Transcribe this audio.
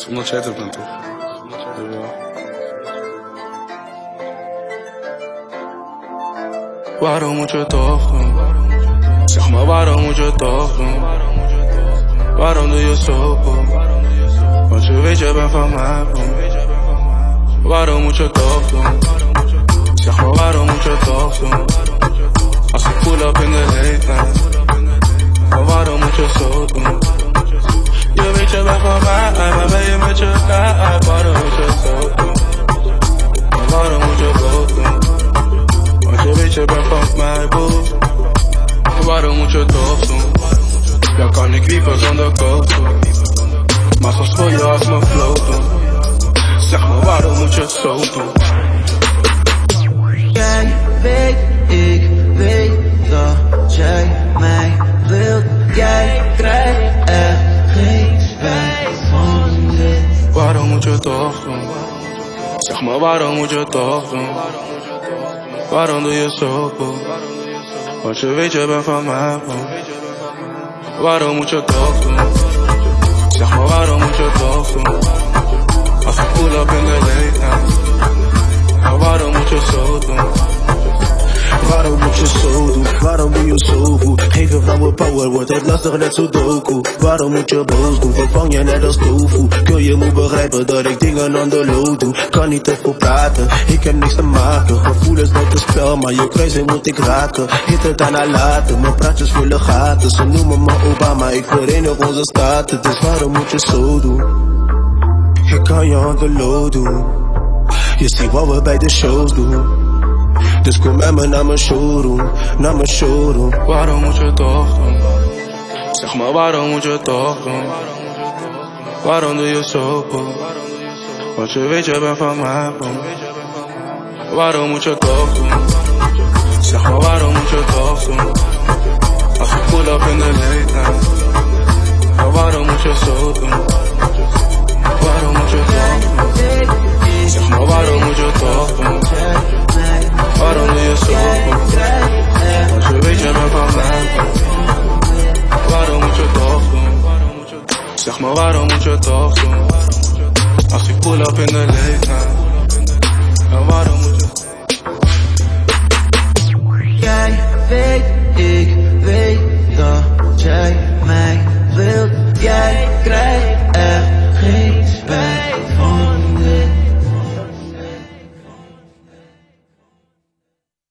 is omdat jij het ook bent, toch? Waarom moet je het toch doen? Zeg maar, waarom moet je het toch doen? Waarom doe je zo, bro? Want je weet, je bent van mij, bro. Waarom moet je het toch doen? Zeg maar, waarom moet je het toch doen? Als ik pull up in de late night. Maar waarom moet je zo doen? Je weet, je bent van mij, maar ben je met je kaart? Waarom moet je het zo doen? Maar waarom moet je het ook doen? Want je weet, je bent van mij, bro. Waarom moet je het toch doen? Dan kan ik liever zonder coach doen. Maar soms wil je als mijn flow doen. Zeg maar, waarom moet je het zo doen? Jij weet, ik weet dat jij mij wilt. Jij krijgt echt geen spijt van dit. Waarom moet je het toch doen? Zeg maar, waarom moet je het toch doen? Waarom doe je zo, bro? Want je weet, je bent van mij, bro. Waarom moet je het toch doen? Zeg maar, waarom moet je het toch doen? Als ik pull up in de late night. Maar waarom moet je zo doen? Waarom moet je zo doen? Waarom doe je zo goed? Geef je vrouwen power, wordt het lastig net zo doku. Waarom moet je boos doen? Vervang je net als tofu. Kun je moet begrijpen dat ik dingen on the low doe. Kan niet te veel praten, ik heb niks te maken. Gevoelens met het spel, maar je kruising moet ik raken. Hit het aan laten, mijn praatjes vullen gaten. Ze noemen me Obama, ik verenig onze staten. Dus waarom moet je zo doen? Ik kan je on the low doen. Je ziet wat we bij de shows doen. Dus kom met me naar mijn showroom, naar mijn showroom. Waarom moet je het toch doen? Zeg maar, waarom moet je het toch doen? Waarom doe je zo, bro? Want je weet, je bent van mij, bro. Waarom moet je het toch doen? Zeg maar, waarom moet je het toch doen? Als ik pull up in de late night. Maar waarom moet je zo doen? Waarom moet je het toch doen? Zeg maar, waarom moet je het toch doen? Waarom doe je zo, bro? Want je weet, je bent van mij, bro. Waarom moet je het toch doen? Zeg maar, waarom moet je het toch doen? Als ik pull up in de late night. En waarom moet je... Jij weet